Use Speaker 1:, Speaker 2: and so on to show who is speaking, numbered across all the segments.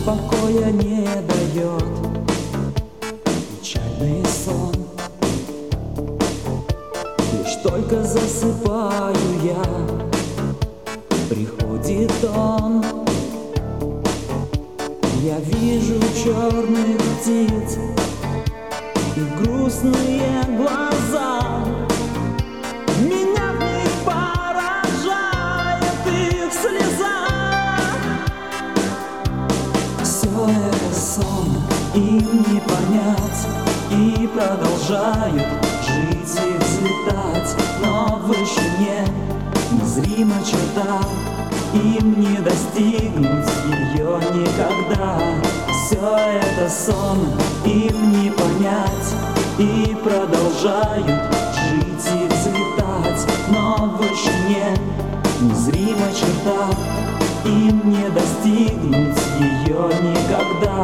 Speaker 1: покоя не дает печальный сон. Лишь только засыпаю я, приходит он. Я вижу черных птиц и грустные глаза. Меня в них поражает их слеза. Все это сон, им не понять, и продолжают жить и взлетать. Но в вышине незрима черта, им не достигнуть ее никогда. Все это сон, им не понять, и продолжают жить и взлетать. Но в вышине незрима черта, им не достигнуть ее никогда.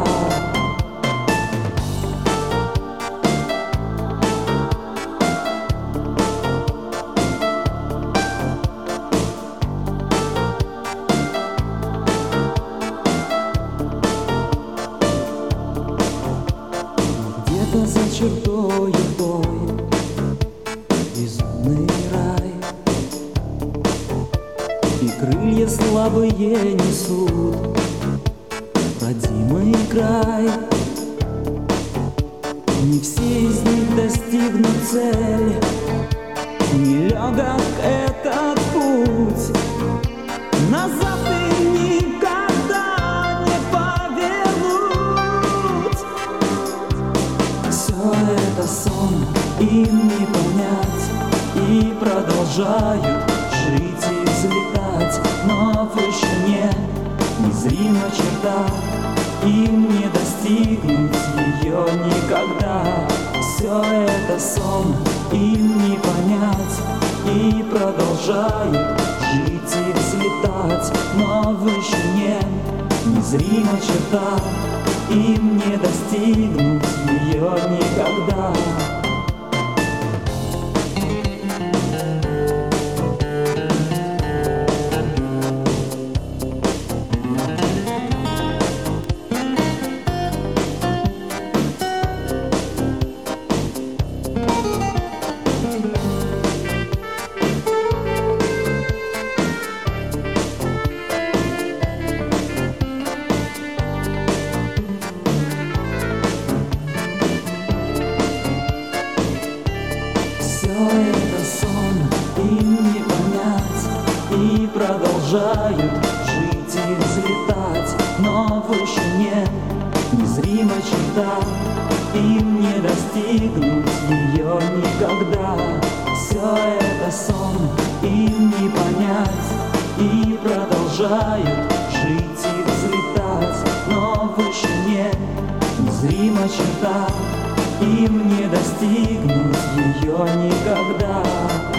Speaker 1: Где-то за чертою той безумный рай, и крылья слабые несут родимый край. Не все из них достигнут цели, нелегок этот путь. Назад им никогда не повернуть. Все это сон, им не понять, и продолжают жить и взлетать. Но в вышине незрима черта, им не достигнуть ее никогда. Все это сон, им не понять, и продолжают жить и взлетать. Но в вышине незрима черта, им не достигнуть ее никогда. Это сон, им не понять, и продолжают жить и взлетать. Но в вышине незрима черта, им не достигнуть ее никогда. Все это сон, им не понять, и продолжают жить и взлетать. Но в вышине незрима черта, им не достигнуть ее никогда.